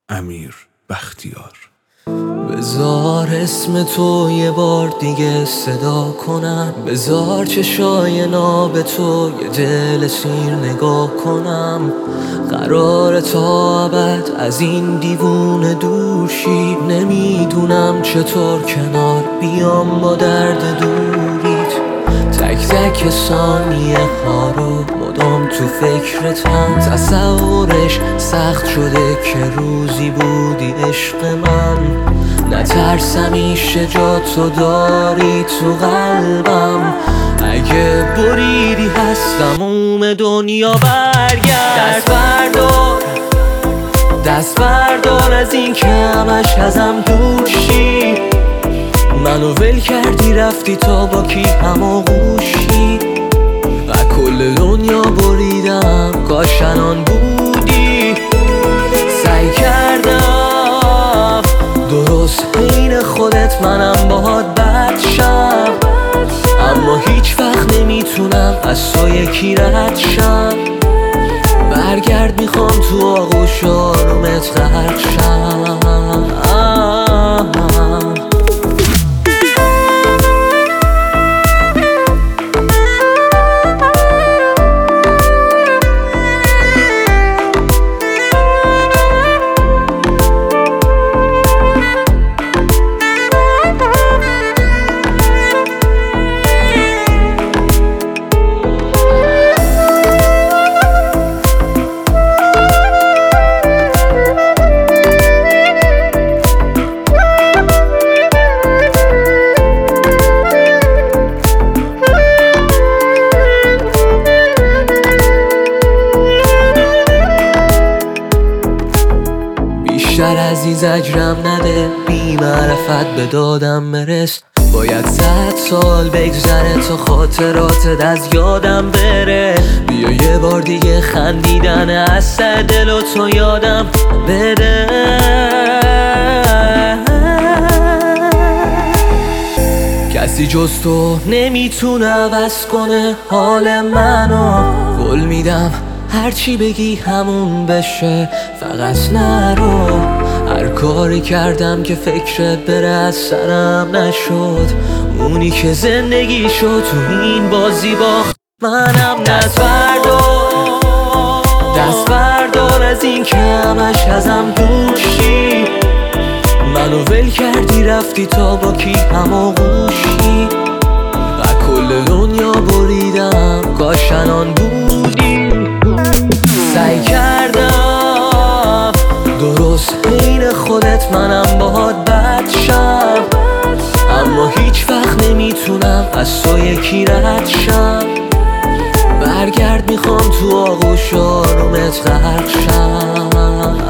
امیر بختیار. بذار اسم تو یه بار دیگه صدا کنم، بذار چشای ناب تو یه دل سیر نگاه کنم. قرار تا ابد از این دیوونه دور شی، نمیدونم چطور کنار بیام با درد دوریت. تک تک ثانیه ها رو مدام تو فکرتم، تصورش سخت شده که روزی بودی عشق من. نترسم ایشه جا تو داری تو قلبم، اگه بریدی هستم اوم دنیا برگرد. دست بردار از این که همش ازم دور شی، منو ول کردی رفتی تا با کی هماغوشی. و کل دنیا بریدم کاش الان بودی. سعی کردم درست بین خودت منم باهات بد شم، اما هیچ وقت نمیتونم از تو یکی رد شم. برگرد میخوام تو آغوش آرومت غرق شم. بیشتر از این زجرم نده، بی معرفت به دادم برس. باید 100 سال بگذره تا خاطراتت از یادم بره. بیا یه بار دیگه خندیدن از سر دل و تو یادم بده. کسی جز تو نمیتونه عوض کنه حال منو. قول میدم هرچی بگی همون بشه، فقط نرو. هر کاری کردم که فکرت بره از سرم نشد، اونی که زندگی شد تو این بازی باخت منم. دست بردار از این که همش ازم دور شی، منو ول کردی رفتی تا با کی هماغوشی. و کل دنیا بریدم کاش الان بودی. سعی کردم درست بین خودت منم باهات بد شم، اما هیچ وقت نمیتونم از تو یکی رد شم. برگرد میخوام تو آغوش آرومت غرق شم.